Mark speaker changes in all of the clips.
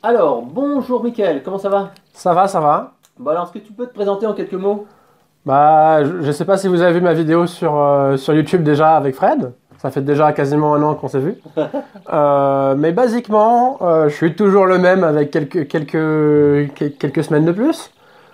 Speaker 1: Alors, bonjour Mickaël, comment ça va?
Speaker 2: Ça va, ça va.
Speaker 1: Bon alors, est-ce que tu peux te présenter en quelques mots?
Speaker 2: Je sais pas si vous avez vu ma vidéo sur YouTube déjà avec Fred. Ça fait déjà quasiment un an qu'on s'est vu. Mais basiquement, je suis toujours le même avec quelques semaines de plus.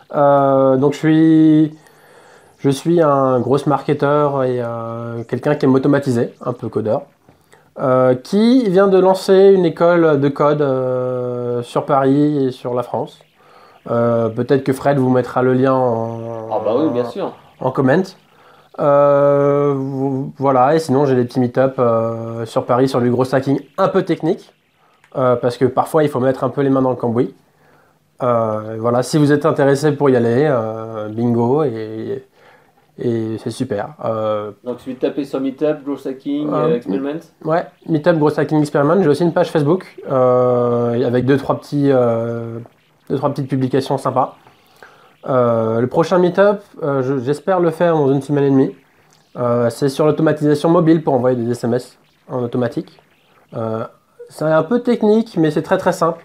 Speaker 2: Je suis un gros marketeur et quelqu'un qui aime automatiser, un peu codeur, qui vient de lancer une école de code sur Paris et sur la France. Peut-être que Fred vous mettra le lien
Speaker 1: Ah bah oui, bien sûr.
Speaker 2: en comment. Voilà, et sinon j'ai des petits meet-up sur Paris sur du gros stacking un peu technique, parce que parfois il faut mettre un peu les mains dans le cambouis. Voilà, si vous êtes intéressé pour y aller, bingo, et c'est super.
Speaker 1: Donc, je vais taper sur Meetup, Growth Hacking,
Speaker 2: Euh,
Speaker 1: Experiment.
Speaker 2: ouais, meet-up gros stacking experiment. J'ai aussi une page Facebook avec deux, trois petites publications sympas. Le prochain meet-up, j'espère le faire dans une semaine et demie. C'est sur l'automatisation mobile pour envoyer des SMS en automatique. Euh, c'est un peu technique, mais c'est très très simple.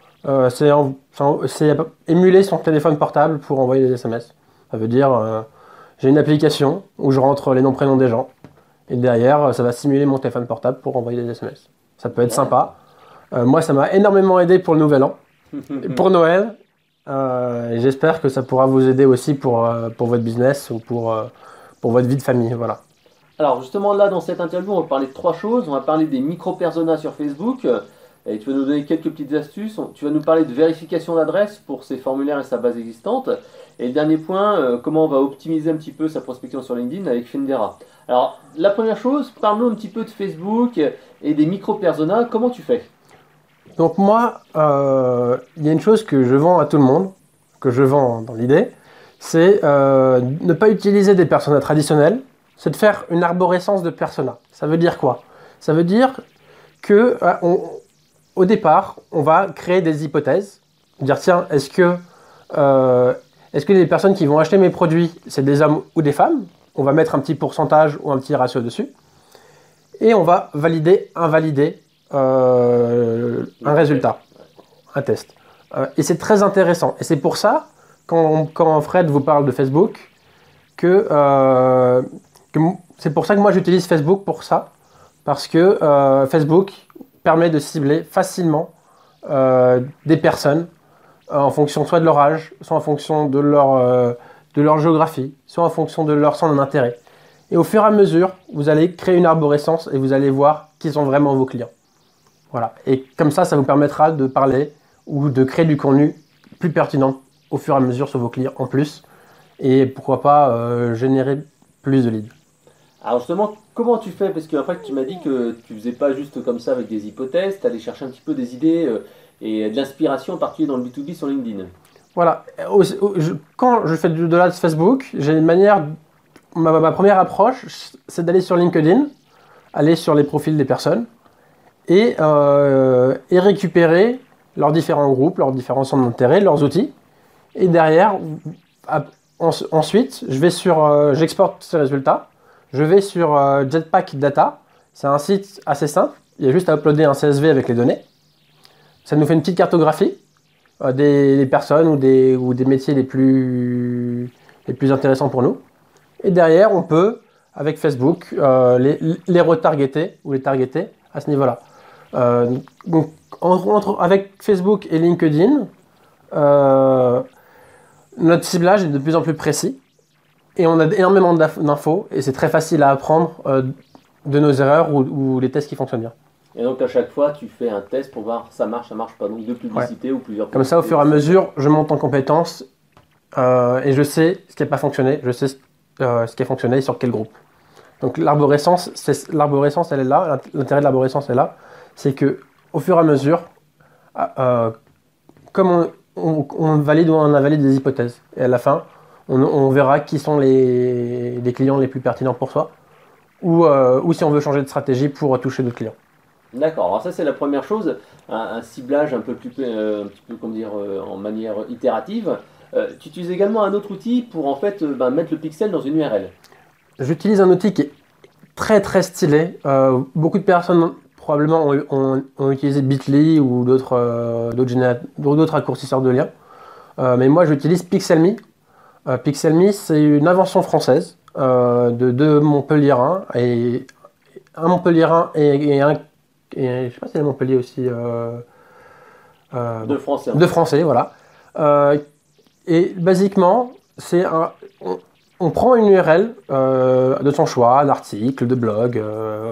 Speaker 2: C'est émuler son téléphone portable pour envoyer des SMS. Ça veut dire, j'ai une application où je rentre les noms prénoms des gens. Et derrière, ça va simuler mon téléphone portable pour envoyer des SMS. Ça peut être
Speaker 1: Ouais.
Speaker 2: sympa. Moi, ça m'a énormément aidé pour le Nouvel An. Et pour Noël, et j'espère que ça pourra vous aider aussi pour votre business ou pour votre vie de famille. Voilà.
Speaker 1: Alors, justement, là, dans cette interview, on va parler de trois choses. On va parler des micro-personas sur Facebook. Et tu vas nous donner quelques petites astuces. Tu vas nous parler de vérification d'adresse pour ses formulaires et sa base existante. Et le dernier point, comment on va optimiser un petit peu sa prospection sur LinkedIn avec Findera. Alors, la première chose, parle-nous un petit peu de Facebook et des micro-personas. Comment tu fais?
Speaker 2: Donc moi, il y a une chose que je vends à tout le monde, que je vends dans l'idée, c'est ne pas utiliser des personas traditionnels, c'est de faire une arborescence de personas. Ça veut dire quoi? Ça veut dire que au départ, on va créer des hypothèses, dire tiens, euh, est-ce que les personnes qui vont acheter mes produits, c'est des hommes ou des femmes? On va mettre un petit pourcentage ou un petit ratio dessus, et on va valider, invalider un résultat, un test. Et c'est très intéressant. Et c'est pour ça, quand Fred vous parle de Facebook, que, euh, que c'est pour ça que moi j'utilise Facebook pour ça, parce que Facebook permet de cibler facilement des personnes en fonction soit de leur âge, soit en fonction de leur géographie, soit en fonction de leur centre d'intérêt. Et au fur et à mesure, vous allez créer une arborescence et vous allez voir qui sont vraiment vos clients. Voilà. Et comme ça vous permettra de parler ou de créer du contenu plus pertinent au fur et à mesure sur vos clients en plus. Et pourquoi pas générer plus de leads.
Speaker 1: Alors justement, comment tu fais? Parce qu'en fait, tu m'as dit que tu faisais pas juste comme ça avec des hypothèses, tu allais chercher un petit peu des idées et de l'inspiration, en particulier dans le B2B sur LinkedIn.
Speaker 2: Voilà. Quand je fais de l'Ads Facebook, j'ai une manière. Ma première approche, c'est d'aller sur LinkedIn, aller sur les profils des personnes et récupérer leurs différents groupes, leurs différents centres d'intérêt, leurs outils. Et derrière, ensuite, j'exporte ces résultats. Je vais sur Jetpack Data. C'est un site assez simple. Il y a juste à uploader un CSV avec les données. Ça nous fait une petite cartographie des personnes ou des métiers les plus intéressants pour nous. Et derrière, on peut, avec Facebook, les retargeter ou les targeter à ce niveau-là. Donc, avec Facebook et LinkedIn, euh, notre ciblage est de plus en plus précis et on a énormément d'infos et c'est très facile à apprendre de nos erreurs ou les tests qui fonctionnent bien.
Speaker 1: Et donc à chaque fois, tu fais un test pour voir ça marche pas. Donc deux
Speaker 2: Ouais.
Speaker 1: publicités ou plusieurs
Speaker 2: Comme ça, au
Speaker 1: publicités.
Speaker 2: fur et à mesure, je monte en compétences et je sais ce qui n'a pas fonctionné, je sais ce qui a fonctionné et sur quel groupe. Donc l'arborescence, elle est là. L'intérêt de l'arborescence est là, c'est que au fur et à mesure, euh, comme on valide ou on invalide des hypothèses, et à la fin, on verra qui sont les clients les plus pertinents pour soi, ou si on veut changer de stratégie pour toucher d'autres clients.
Speaker 1: D'accord. Alors ça c'est la première chose, un ciblage un petit peu comment dire, en manière itérative. Tu utilises également un autre outil pour en fait mettre le pixel dans une URL.
Speaker 2: J'utilise un outil qui est très très stylé. Beaucoup de personnes probablement ont utilisé Bitly ou d'autres raccourcisseurs de liens. Mais moi, j'utilise Pixelme. Pixelme, c'est une invention française de deux Montpelliérains et un Montpelliérain et un et je sais pas si c'est Montpellier aussi.
Speaker 1: De français.
Speaker 2: De français, voilà. Et basiquement, on prend une URL de son choix, d'article, de blog,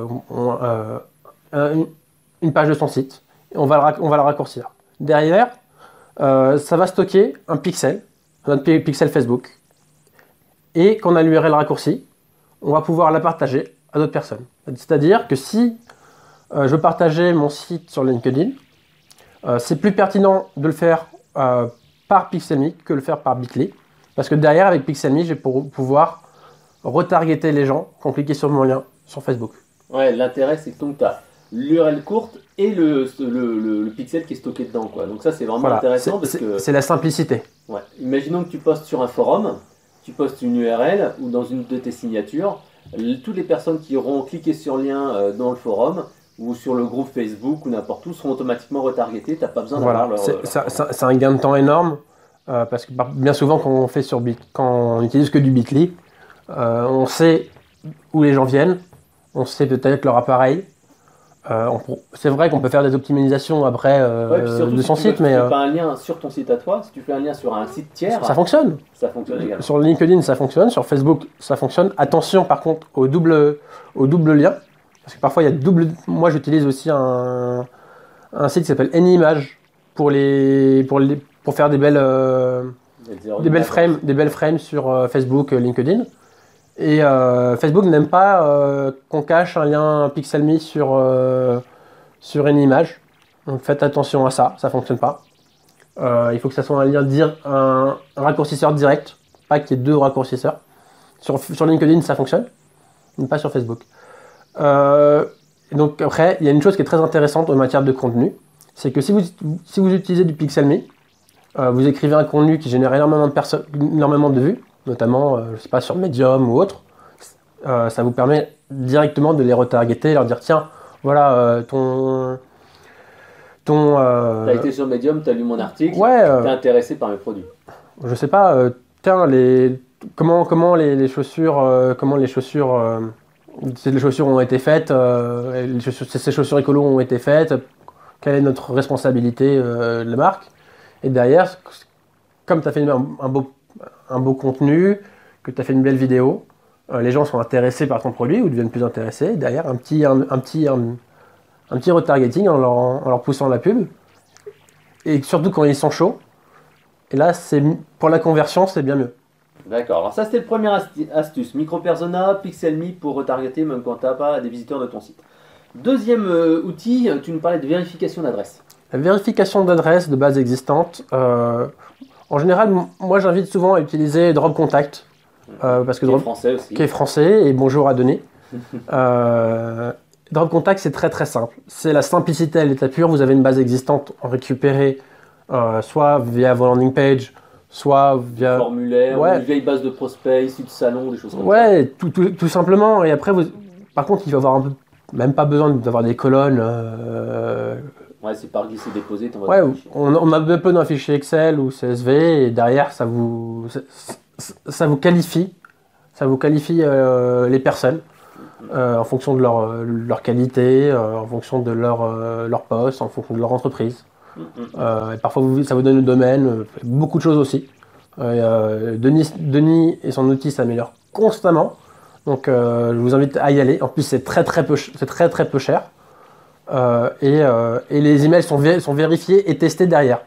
Speaker 2: une page de son site, et on va la raccourcir. Derrière, ça va stocker un pixel, notre pixel Facebook. Et quand on a l'URL raccourcie, on va pouvoir la partager à d'autres personnes. C'est-à-dire que si je veux partager mon site sur LinkedIn, c'est plus pertinent de le faire par Pixelme que de le faire par Bitly. Parce que derrière, avec Pixelme, je vais pouvoir retargeter les gens qui ont cliqué sur mon lien sur Facebook.
Speaker 1: Ouais, l'intérêt, c'est que tu as l'URL courte et le pixel qui est stocké dedans, quoi. Donc ça, c'est vraiment intéressant.
Speaker 2: C'est la simplicité.
Speaker 1: Ouais. Imaginons que tu postes sur un forum, tu postes une URL ou dans une de tes signatures, toutes les personnes qui auront cliqué sur le lien dans le forum ou sur le groupe Facebook ou n'importe où seront automatiquement retargetées. Tu n'as pas besoin d'avoir leur...
Speaker 2: C'est un gain de temps énorme parce que bien souvent quand on utilise que du Bitly, on sait où les gens viennent, on sait peut-être leur appareil. C'est vrai qu'on peut faire des optimisations après de son site, mais...
Speaker 1: Si tu fais pas un lien sur ton site à toi, si tu fais un lien sur un site tiers...
Speaker 2: Ça fonctionne.
Speaker 1: Ça fonctionne également.
Speaker 2: Sur LinkedIn, ça fonctionne. Sur Facebook, ça fonctionne. Attention, par contre, au double lien. Parce que parfois, il y a double... Moi, j'utilise aussi un site qui s'appelle Anyimage pour faire des belles frames sur Facebook, LinkedIn. Et Facebook n'aime pas qu'on cache un lien Pixelme sur une image. Donc faites attention à ça, ça fonctionne pas. Il faut que ça soit un raccourcisseur direct, pas qu'il y ait deux raccourcisseurs. Sur LinkedIn, ça fonctionne, mais pas sur Facebook. Donc après, il y a une chose qui est très intéressante en matière de contenu, c'est que si vous utilisez du Pixelme, vous écrivez un contenu qui génère énormément de vues, notamment, je sais pas, sur Medium ou autre, ça vous permet directement de les retargeter, leur dire tiens, voilà,
Speaker 1: t'as été sur Medium, t'as lu mon article,
Speaker 2: ouais,
Speaker 1: t'es intéressé par mes produits.
Speaker 2: Je sais pas, tiens, comment les chaussures ont été faites, ces chaussures écolo ont été faites, quelle est notre responsabilité de la marque. Et derrière, comme tu as fait un beau contenu, que tu as fait une belle vidéo, les gens sont intéressés par ton produit ou deviennent plus intéressés. Et derrière, un petit retargeting en leur poussant la pub. Et surtout quand ils sont chauds. Et là, pour la conversion, c'est bien mieux.
Speaker 1: D'accord. Alors ça, c'était le premier astuce. Micro-persona, Pixelme pour retargeter même quand tu n'as pas des visiteurs de ton site. Deuxième outil, tu nous parlais de vérification d'adresse.
Speaker 2: La vérification d'adresse de base existante, en général, moi j'invite souvent à utiliser Drop Contact. Parce que qui est français, et bonjour à Denis. Drop Contact, c'est très très simple. C'est la simplicité à l'état pur. Vous avez une base existante en récupérée, soit via vos landing page, soit via...
Speaker 1: formulaire, une vieille base de prospects, site salon, des choses comme ça.
Speaker 2: Ouais, tout simplement. Et après, par contre, il va y avoir même pas besoin d'avoir des colonnes.
Speaker 1: Ouais, c'est par glisser-déposer.
Speaker 2: On a besoin d'un fichier Excel ou CSV, et derrière, ça vous qualifie. Ça vous qualifie les personnes en fonction de leur qualité, en fonction de leur poste, en fonction de leur entreprise. Et parfois, ça vous donne le domaine, beaucoup de choses aussi. Denis et son outil s'améliorent constamment. Donc, je vous invite à y aller. En plus, c'est très très peu cher. Et les emails sont vérifiés et testés derrière.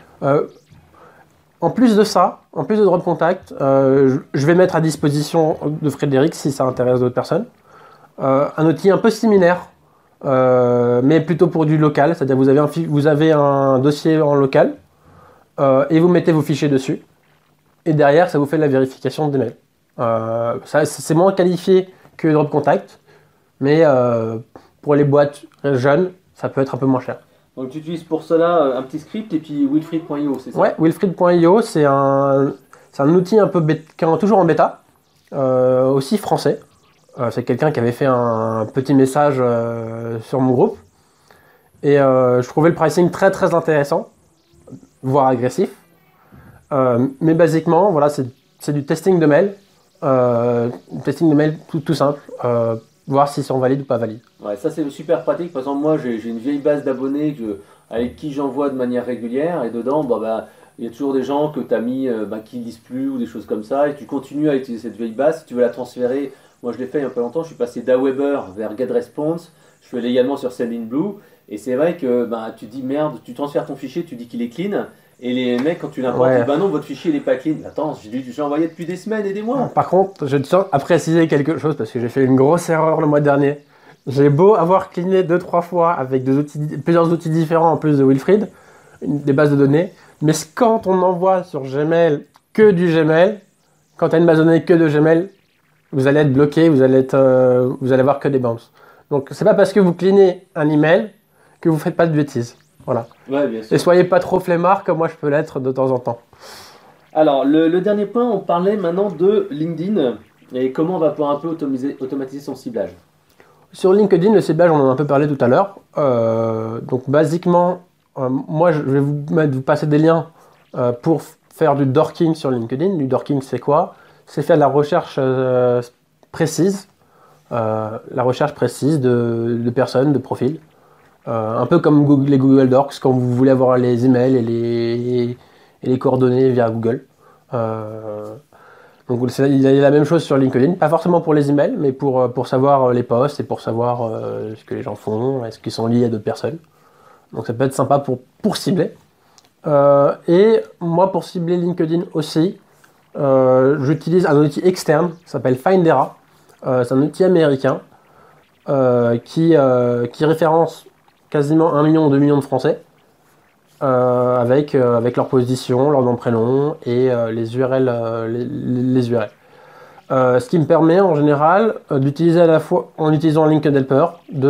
Speaker 2: En plus de ça, en plus de Drop Contact, je vais mettre à disposition de Frédéric, si ça intéresse d'autres personnes, un outil un peu similaire, mais plutôt pour du local. C'est-à-dire vous avez un dossier en local et vous mettez vos fichiers dessus. Et derrière, ça vous fait la vérification des mails. C'est moins qualifié que Drop Contact, mais pour les boîtes jeunes, ça peut être un peu moins cher.
Speaker 1: Donc tu utilises pour cela un petit script et puis Wilfried.io, c'est ça?
Speaker 2: Ouais, Wilfried.io, c'est un outil un peu qui est toujours en bêta, aussi français. C'est quelqu'un qui avait fait un petit message sur mon groupe Et je trouvais le pricing très très intéressant, voire agressif. Mais basiquement, voilà, c'est du testing de mail. Testing de mail tout simple. Voir s'ils sont valides ou pas valides.
Speaker 1: Ouais, ça c'est super pratique. Par exemple, moi j'ai une vieille base d'abonnés avec qui j'envoie de manière régulière et dedans, il y a toujours des gens que tu as mis qui lisent plus ou des choses comme ça et tu continues à utiliser cette vieille base. Si tu veux la transférer, moi je l'ai fait il y a un peu longtemps, je suis passé d'Aweber vers GetResponse, je fais également sur Sendinblue et c'est vrai que tu te dis merde, tu transfères ton fichier, tu dis qu'il est clean. Et les mecs, quand tu l'importes,
Speaker 2: Ouais.
Speaker 1: disent bah non, votre fichier il est pas clean. Attends, j'ai envoyé depuis des semaines et des mois.
Speaker 2: Par contre, je tiens à préciser quelque chose parce que j'ai fait une grosse erreur le mois dernier. J'ai beau avoir cleané 2-3 fois avec plusieurs outils différents en plus de Wilfried, des bases de données, mais quand on envoie sur Gmail que du Gmail, quand tu as une base de données que de Gmail, vous allez être bloqué, vous allez avoir que des bounces. Donc c'est pas parce que vous cleanez un email que vous faites pas de bêtises. Voilà.
Speaker 1: Ouais, bien sûr.
Speaker 2: Et soyez pas trop flemmard comme moi je peux l'être de temps en temps.
Speaker 1: Alors, le dernier point, on parlait maintenant de LinkedIn et comment on va pouvoir un peu automatiser son ciblage.
Speaker 2: Sur LinkedIn, le ciblage, on en a un peu parlé tout à l'heure. Donc, basiquement, moi, je vais vous passer des liens pour faire du dorking sur LinkedIn. Du dorking, c'est quoi? C'est faire de la recherche précise, de personnes, de profils. Un peu comme les Google Docs, quand vous voulez avoir les emails et les coordonnées via Google. Donc il y a la même chose sur LinkedIn, pas forcément pour les emails, mais pour savoir les posts et pour savoir ce que les gens font, est-ce qu'ils sont liés à d'autres personnes. Donc ça peut être sympa pour cibler. Et moi, pour cibler LinkedIn aussi, j'utilise un outil externe qui s'appelle Findera. C'est un outil américain qui référence quasiment 1 million ou 2 millions de Français avec leur position, leur nom, prénom et les URL. Les URL. Ce qui me permet en général d'utiliser à la fois, en utilisant LinkedIn Helper,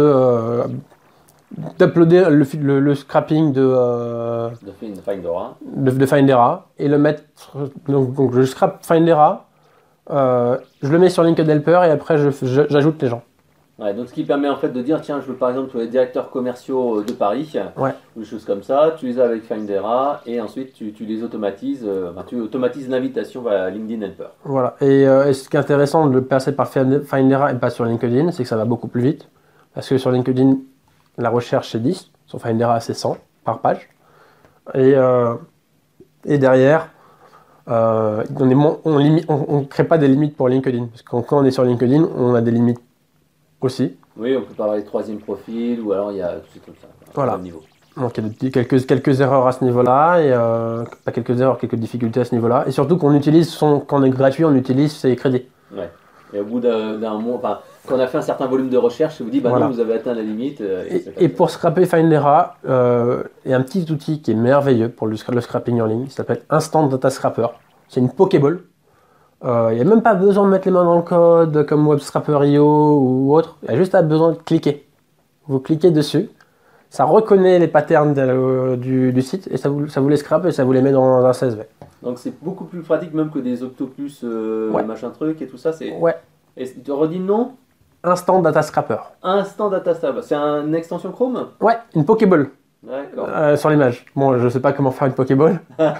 Speaker 2: d'uploader le scrapping de Findera et le mettre. Donc je scrape Findera, je le mets sur LinkedIn Helper et après j'ajoute les gens.
Speaker 1: Ouais, donc ce qui permet en fait de dire tiens je veux par exemple les directeurs commerciaux de Paris ou des choses comme ça, tu les as avec Findera et ensuite tu les automatises, tu automatises l'invitation vers LinkedIn Helper.
Speaker 2: Voilà, et ce qui est intéressant de passer par Findera et pas sur LinkedIn, c'est que ça va beaucoup plus vite parce que sur LinkedIn la recherche c'est 10, sur Findera c'est 100 par page et derrière on ne crée pas des limites pour LinkedIn parce que quand on est sur LinkedIn on a des limites aussi.
Speaker 1: Oui, on peut parler de troisième profil ou alors il y a tout comme ça.
Speaker 2: Voilà. Niveau. Donc il y a quelques erreurs à ce niveau-là et pas quelques erreurs, quelques difficultés à ce niveau-là et surtout qu'on utilise quand on est gratuit, on utilise ses crédits.
Speaker 1: Ouais. Et au bout d'un mois, quand on a fait un certain volume de recherche, vous dit non, vous avez atteint la limite.
Speaker 2: Et pour scraper Findera, il y a un petit outil qui est merveilleux pour le scrapping en ligne, il s'appelle Instant Data Scraper. C'est une Pokéball. Il n'y a même pas besoin de mettre les mains dans le code comme WebScraper.io ou autre. Il y a juste besoin de cliquer. Vous cliquez dessus, ça reconnaît les patterns du site et ça vous les scrape et ça vous les met dans un CSV.
Speaker 1: Donc c'est beaucoup plus pratique même que des Octopus machin truc et tout ça.
Speaker 2: Ouais.
Speaker 1: Et tu redis le nom?
Speaker 2: Instant Data Scraper.
Speaker 1: Instant Data Scraper. C'est une extension Chrome?
Speaker 2: Ouais, une Pokéball.
Speaker 1: D'accord.
Speaker 2: Sur l'image. Bon, je sais pas comment faire une Pokéball,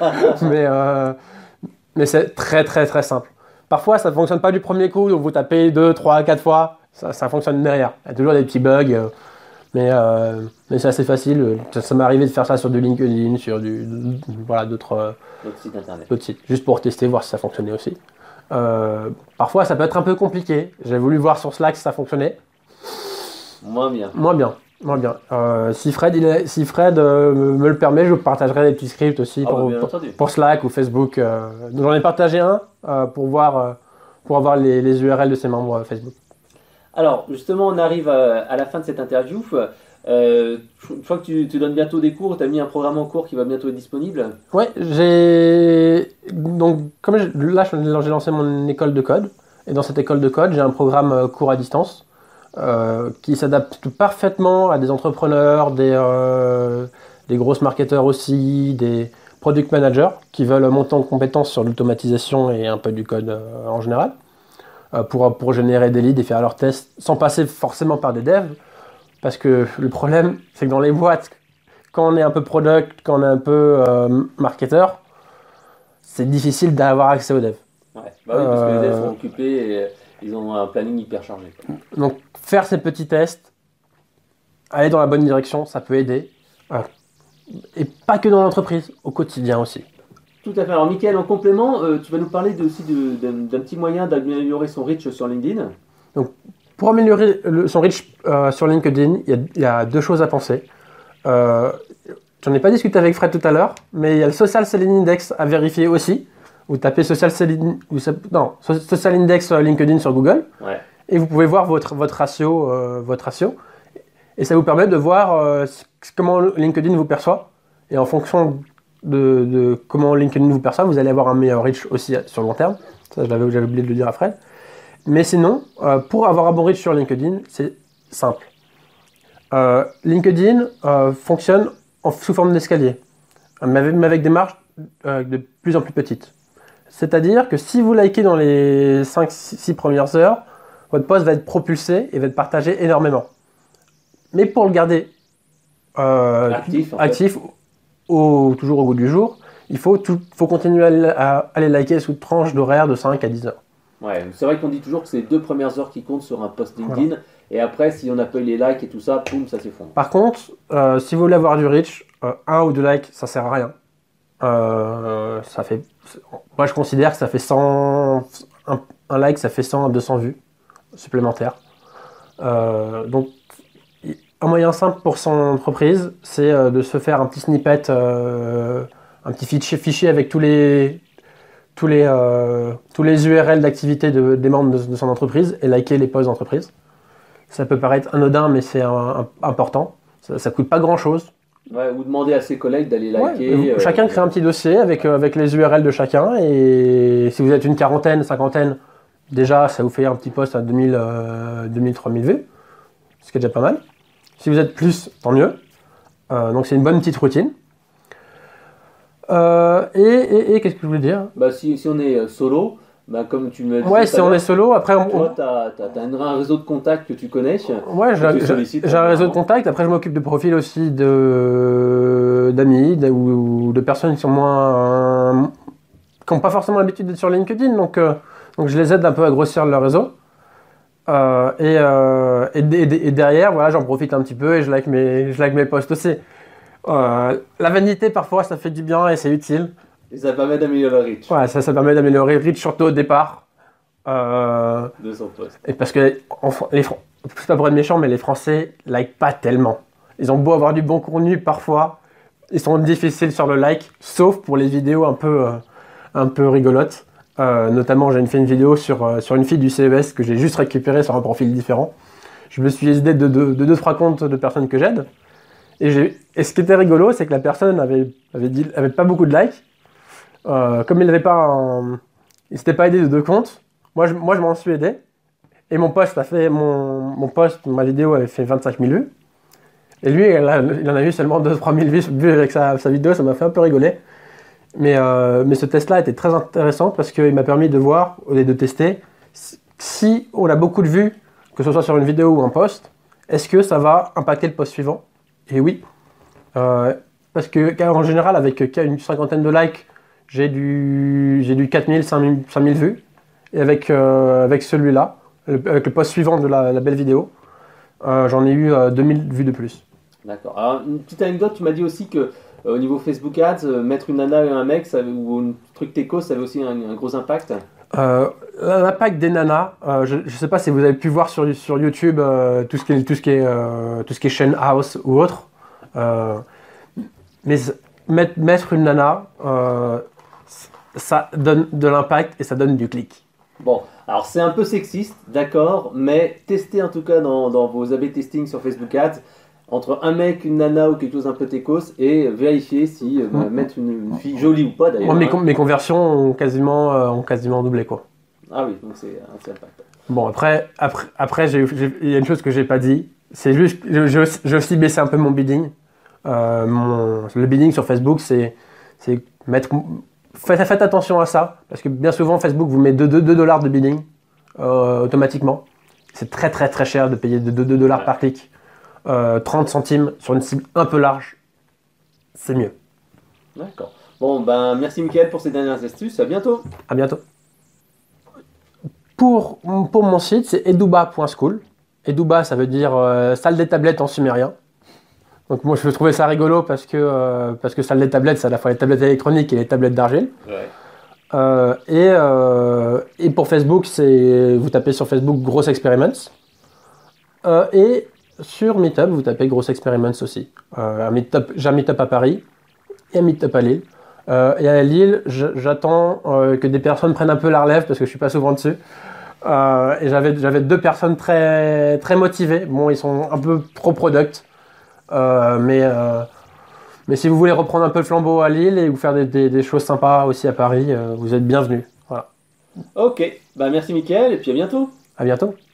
Speaker 2: mais c'est très très très simple. Parfois, ça ne fonctionne pas du premier coup, donc vous tapez 2, 3, 4 fois, ça fonctionne derrière. Il y a toujours des petits bugs, mais c'est assez facile. Ça m'est arrivé de faire ça sur du LinkedIn, sur d'autres
Speaker 1: sites internet.
Speaker 2: D'autres sites, juste pour tester, voir si ça fonctionnait aussi. Parfois, ça peut être un peu compliqué. J'ai voulu voir sur Slack si ça fonctionnait.
Speaker 1: Moins bien.
Speaker 2: Si Fred me le permet, je vous partagerai des petits scripts aussi pour Slack ou Facebook. J'en ai partagé un pour avoir les URL de ses membres Facebook.
Speaker 1: Alors, justement, on arrive à la fin de cette interview. Je crois que tu donnes bientôt des cours, tu as mis un programme en cours qui va bientôt être disponible.
Speaker 2: Ouais, donc comme là j'ai lancé mon école de code, et dans cette école de code, j'ai un programme cours à distance qui s'adapte parfaitement à des entrepreneurs, des grosses marketeurs aussi, des product managers qui veulent monter en compétences sur l'automatisation et un peu du code en général, pour générer des leads et faire leurs tests sans passer forcément par des devs. Parce que le problème, c'est que dans les boîtes, quand on est un peu product, quand on est un peu marketeur, c'est difficile d'avoir accès aux devs.
Speaker 1: Ouais. Bah oui, parce que les devs sont occupés et ils ont un planning hyper chargé, quoi.
Speaker 2: Donc faire ces petits tests, aller dans la bonne direction, ça peut aider. Et pas que dans l'entreprise, au quotidien aussi.
Speaker 1: Tout à fait. Alors, Mickaël, en complément, tu vas nous parler d'un petit moyen d'améliorer son reach sur LinkedIn.
Speaker 2: Donc, pour améliorer son reach sur LinkedIn, il y a deux choses à penser. J'en ai pas discuté avec Fred tout à l'heure, mais il y a le Social Selling Index à vérifier aussi. Vous tapez Social Index LinkedIn sur Google,
Speaker 1: Ouais.
Speaker 2: et vous pouvez voir votre ratio. Et ça vous permet de voir comment LinkedIn vous perçoit. Et en fonction de comment LinkedIn vous perçoit, vous allez avoir un meilleur reach aussi sur le long terme. Ça, j'avais oublié de le dire à Fred. Mais sinon, pour avoir un bon reach sur LinkedIn, c'est simple. LinkedIn fonctionne sous forme d'escalier, mais avec des marges de plus en plus petites. C'est-à-dire que si vous likez dans les 5-6 premières heures, votre post va être propulsé et va être partagé énormément. Mais pour le garder actif toujours au goût du jour, il faut continuer à les liker sous tranche d'horaire de 5 à 10 heures.
Speaker 1: Ouais, c'est vrai qu'on dit toujours que c'est les 2 premières heures qui comptent sur un post LinkedIn. Voilà. Et après, si on n'a pas eu les likes et tout ça, boum, ça s'effondre.
Speaker 2: Par contre, si vous voulez avoir du reach, 1 ou 2 likes, ça sert à rien. Moi, je considère que ça fait 100... Un like, ça fait 100 à 200 vues supplémentaires. Donc, un moyen simple pour son entreprise, c'est de se faire un petit snippet, un petit fichier avec tous les URL d'activité des membres de son entreprise et liker les posts d'entreprise. Ça peut paraître anodin, mais c'est important. Ça coûte pas grand-chose.
Speaker 1: Ouais, ou demander à ses collègues d'aller liker.
Speaker 2: Ouais, chacun crée un petit dossier avec les URL de chacun. Et si vous êtes une quarantaine, cinquantaine, déjà, ça vous fait un petit post à 2000, 3000 vues. Ce qui est déjà pas mal. Si vous êtes plus, tant mieux. Donc c'est une bonne petite routine. Et qu'est-ce que je voulais dire ?
Speaker 1: Bah, si on est solo, bah, comme tu me dis.
Speaker 2: Ouais, si on est solo, après.
Speaker 1: Toi, tu as un réseau de contacts que tu connais.
Speaker 2: Ouais, j'ai un réseau de contacts. Après, je m'occupe de profils aussi d'amis ou de personnes qui sont moins. Qui n'ont pas forcément l'habitude d'être sur LinkedIn. Donc je les aide un peu à grossir leur réseau. Et derrière, voilà, j'en profite un petit peu et je like mes posts aussi. La vanité, parfois, ça fait du bien et c'est utile.
Speaker 1: Et ça permet d'améliorer le reach.
Speaker 2: Ouais, ça permet d'améliorer le reach, surtout au départ.
Speaker 1: De son post.
Speaker 2: Et parce que, c'est pas pour être méchant, mais les Français like pas tellement. Ils ont beau avoir du bon contenu, parfois, ils sont difficiles sur le like, sauf pour les vidéos un peu rigolotes. Notamment, j'ai fait une vidéo sur une fille du CES que j'ai juste récupérée sur un profil différent. Je me suis aidé de 2-3 comptes de personnes que j'aide. Et ce qui était rigolo, c'est que la personne avait pas beaucoup de likes. Comme il s'était pas aidé de 2 comptes, moi je m'en suis aidé. Et mon post ma vidéo avait fait 25 000 vues. Et lui, il en a eu seulement 2-3 000 vues avec sa vidéo, ça m'a fait un peu rigoler. Mais ce test-là était très intéressant parce qu'il m'a permis de voir et de tester si on a beaucoup de vues, que ce soit sur une vidéo ou un post, est-ce que ça va impacter le post suivant ? Et oui. Parce qu'en général, avec une cinquantaine de likes, j'ai du 4000, 5000 vues. Et avec celui-là, avec le post suivant de la belle vidéo, j'en ai eu 2000 vues de plus.
Speaker 1: D'accord. Alors, une petite anecdote, tu m'as dit aussi que au niveau Facebook Ads, mettre une nana et un mec ou un truc techos, ça avait aussi un gros impact.
Speaker 2: L'impact des nanas, je ne sais pas si vous avez pu voir sur YouTube tout ce qui est chaîne house ou autre. Mais mettre une nana, ça donne de l'impact et ça donne du clic.
Speaker 1: Bon, alors c'est un peu sexiste, d'accord, mais testez en tout cas dans vos A/B testing sur Facebook Ads entre un mec, une nana ou quelque chose un peu techos et vérifier si mettre une fille jolie ou pas d'ailleurs.
Speaker 2: Mes conversions ont quasiment doublé quoi.
Speaker 1: Ah oui, donc c'est impact.
Speaker 2: Bon après il y a une chose que j'ai pas dit, c'est juste j'ai aussi baissé un peu mon bidding. Le bidding sur Facebook c'est mettre. Faites attention à ça, parce que bien souvent Facebook vous met 2 $ de bidding automatiquement. C'est très très très cher de payer 2 $ par clic. 30 centimes sur une cible un peu large, c'est mieux.
Speaker 1: D'accord. Bon, ben merci Mickaël pour ces dernières astuces. À bientôt.
Speaker 2: À bientôt. Pour mon site, c'est eduba.school. Eduba, ça veut dire salle des tablettes en sumérien. Donc moi, je trouvais ça rigolo parce que salle des tablettes, c'est à la fois les tablettes électroniques et les tablettes d'argile.
Speaker 1: Ouais.
Speaker 2: Et pour Facebook, vous tapez sur Facebook Gross Experiments. Et sur Meetup, vous tapez Gross Experiments aussi. J'ai un Meetup à Paris et un Meetup à Lille. Et à Lille, j'attends que des personnes prennent un peu la relève parce que je suis pas souvent dessus. Et j'avais 2 personnes très, très motivées. Bon, ils sont un peu trop product. Mais si vous voulez reprendre un peu le flambeau à Lille et vous faire des choses sympas aussi à Paris, vous êtes bienvenus. Voilà.
Speaker 1: Ok, bah merci Mickaël et puis à bientôt.
Speaker 2: À bientôt.